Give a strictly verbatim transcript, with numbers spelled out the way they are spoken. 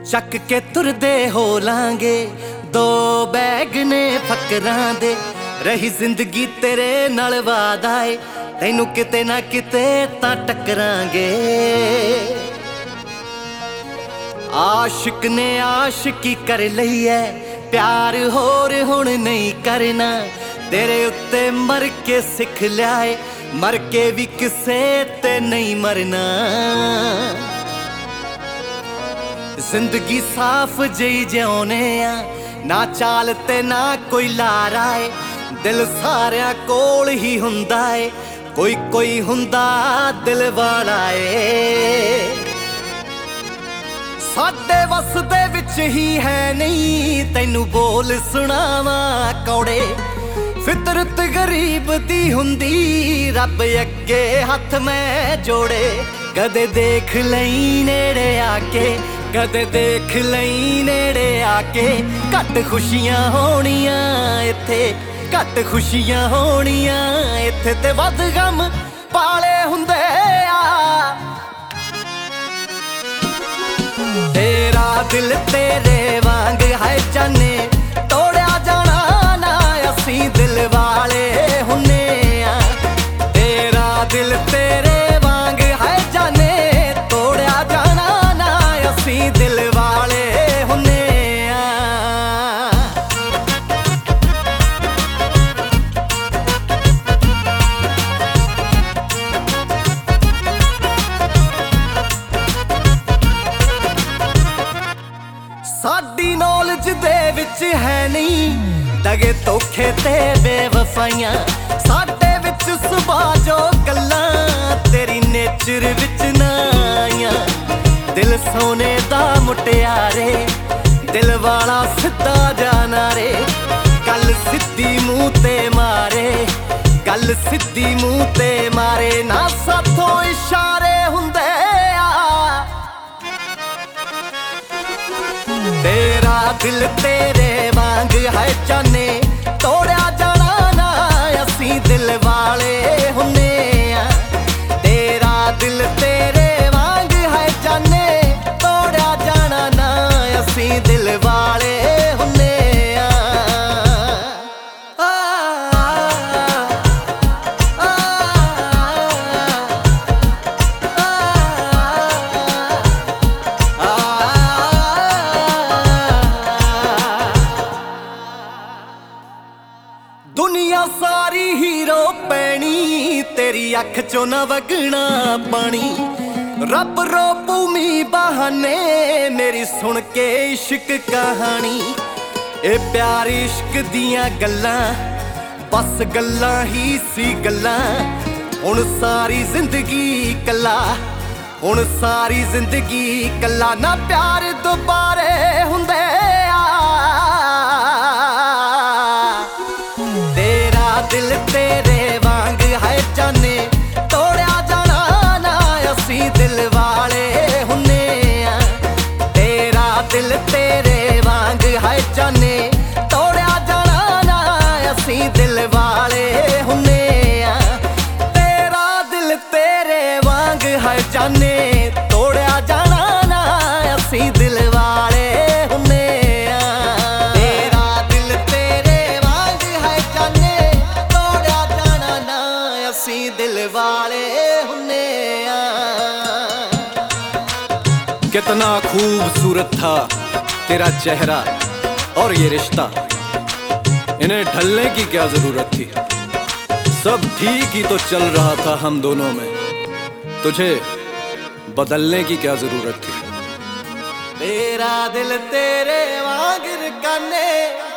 ਚੱਕ ਕੇ ਤੁਰਦੇ ਹੋ ਲਾਂਗੇ ਦੋ ਬੈਗ ਨੇ ਫਕਰਾਂ ਦੇ। ਰਹੀ ਜ਼ਿੰਦਗੀ ਤੇਰੇ ਨਾਲ ਵਾਦਾ ਏ, ਤੈਨੂੰ ਕਿਤੇ ਨਾ ਕਿਤੇ ਤਾਂ ਟੱਕਰਾਂਗੇ। ਆਸ਼ਿਕ ਨੇ ਆਸ਼ਿਕੀ ਕਰ ਲਈ ਐ, ਪਿਆਰ ਹੋਰ ਹੁਣ ਨਹੀਂ ਕਰਨਾ। ਤੇਰੇ ਉੱਤੇ ਮਰ ਕੇ ਸਿੱਖ ਲਿਆ ਏ, ਮਰ ਕੇ ਵੀ ਕਿਸੇ ਤੇ ਨਹੀਂ ਮਰਨਾ। ਜ਼ਿੰਦਗੀ ਸਾਫ਼ ਜਿਹੀ ਜਿਉਣੇ ਆ, ਨਾ ਚਾਲ ਤੇ ਨਾ ਕੋਈ ਲਾਰਾ ਏ। ਦਿਲ ਸਾਰਿਆਂ ਕੋਲ ਹੀ ਹੁੰਦਾ ਏ, ਕੋਈ ਕੋਈ ਹੁੰਦਾ ਦਿਲ ਵਾਲਾ ਏ। ਸਾਡੇ ਵੱਸ ਦੇ ਵਿੱਚ ਹੀ ਹੈ ਨਹੀਂ, ਤੈਨੂੰ ਬੋਲ ਸੁਣਾਵਾਂ ਕੌੜੇ। ਫਿਤਰਤ ਗਰੀਬ ਦੀ ਹੁੰਦੀ, ਰੱਬ ਅੱਗੇ ਹੱਥ ਮੈਂ ਜੋੜੇ। ਕਦੇ ਦੇਖ ਲਈ ਨੇੜੇ ਆ ਕੇ, ਕਦੇ ਦੇਖ ਲਈ ਨੇੜੇ ਆ ਕੇ। ਘੱਟ ਖੁਸ਼ੀਆਂ ਹੋਣੀਆਂ ਇੱਥੇ, ਘੱਟ ਖੁਸ਼ੀਆਂ ਹੋਣੀਆਂ ਇੱਥੇ, ਤੇ ਵੱਧ ਗਮ ਪਾਲੇ ਹੁੰਦੇ ਆ। ਤੇਰਾ ਦਿਲ ਤੇਰੇ ਵਾਂਗ ਹੈ ਜਾਨੇ, ਤੋੜਿਆ ਜਾਣਾ ਨਾ ਅਸੀਂ ਦਿਲ ਵਾਲੇ ਹੁੰਨੇ ਆ। ਤੇਰਾ ਦਿਲ ਤੇਰੇ ਵਾਂਗ ਹੈ ਜਾਨੇ, ਤੋੜਿਆ ਜਾਣਾ ਨਾ ਅਸੀਂ ਦਿਲ ਵਾਲੇ ਹੁੰਨੇ ਆ। ਸਾਡੀ ਨੌਲੇਜ ਦੇ ਵਿੱਚ ਹੈ ਨਹੀਂ ਦਗੇ ਧੋਖੇ ਤੇ ਬੇਵਫਾਈਆਂ। ਸਾਡੇ ਵਿੱਚ ਸੁਭਾਅ ਜੋ ਗੱਲਾਂ, ਤੇਰੀ ਨੇਚਰ ਵਿੱਚ ਨਾ ਆਈਆਂ। ਦਿਲ ਸੋਨੇ ਦਾ ਮੁਟਿਆਰੇ, ਦਿਲ ਵਾਲਾ ਸਿੱਧਾ ਜਾਣਾ ਰੇ। ਗੱਲ ਸਿੱਧੀ ਮੂੰਹ ਤੇ ਮਾਰੇ, ਗੱਲ ਸਿੱਧੀ ਮੂੰਹ ਤੇ ਮਾਰੇ। ਨਾ ਸਾਥੋਂ ਇਸ਼ਾਰੇ ਹੁੰਦੇ ਆ। ਤੇਰਾ ਦਿਲ ਤੇਰੇ ਵਾਂਗ ਹੈ ਜਾਨੇ, ਤੋੜਿਆ ਜਾਣਾ ਨਾ ਅਸੀਂ ਦਿਲ ਵਾਲੇ ਹੁੰਨੇ ਆ। ਤੇਰਾ ਦਿਲ ਤੇਰੇ ਵਾਂਗ ਹੈ ਜਾਨੇ, ਤੋੜਿਆ ਜਾਣਾ ਨਾ ਅਸੀਂ ਦਿਲ ਵਾਲੇ ਹੁੰਨੇ ਆ। ਦੁਨੀਆ ਸਾਰੀ ਹੀਰੋ ਪੈਣੀ, ਤੇਰੀ ਅੱਖ ਚੋਂ ਨਾ ਵਗਣਾ ਪਾਣੀ। ਰੱਬ ਰੋਪੂ ਮੀਂਹ ਬਹਾਨੇ, ਮੇਰੀ ਸੁਣ ਕੇ ਇਸ਼ਕ ਕਹਾਣੀ। ਇਹ ਪਿਆਰ ਇਸ਼ਕ ਦੀਆਂ ਗੱਲਾਂ, ਬਸ ਗੱਲਾਂ ਹੀ ਸੀ ਗੱਲਾਂ। ਹੁਣ ਸਾਰੀ ਜ਼ਿੰਦਗੀ ਕੱਲਾ, ਹੁਣ ਸਾਰੀ ਜ਼ਿੰਦਗੀ ਕੱਲਾ। ਨਾ ਪਿਆਰ ਦੁਬਾਰੇ ਹੁੰਦੇ ਆ। ਤੇਰਾ ਦਿਲ ਤੇਰੇ ਵਾਂਗ ਹੈ ਜਾਨੇ, ਤੋੜਿਆ ਜਾਣਾ ਨਾ ਅਸੀਂ ਦਿਲ ਵਾਲੇ ਹੁੰਨੇ ਆ। ਤੇਰਾ ਦਿਲ ਤੇਰੇ ਵਾਂਗ ਹੈ ਜਾਨੇ, ਤੋੜਿਆ ਜਾਣਾ ਨਾ ਅਸੀਂ ਦਿਲ ਵਾਲੇ ਹੁੰਨੇ ਆ। ਤੇਰਾ ਦਿਲ ਤੇਰੇ ਵਾਂਗ ਹੈ ਜਾਨੇ, ਤੋੜਿਆ ਜਾਣਾ ਨਾ ਅਸੀਂ ਦਿਲ ਵਾਲੇ ਹੁੰਨੇ ਆ। ਤੇਰਾ ਦਿਲ ਤੇਰੇ ਵਾਂਗ ਹੈ ਜਾਨੇ, ਤੋੜਿਆ ਜਾਣਾ ਨਾ ਅਸੀਂ ਦਿਲ ਵਾਲੇ ਹੁੰਨੇ ਆ। कितना खूबसूरत था तेरा चेहरा और ये रिश्ता, इन्हें ढलने की क्या जरूरत थी। सब ठीक ही तो चल रहा था हम दोनों में, तुझे बदलने की क्या जरूरत थी। तेरा दिल तेरे वांग रकाने,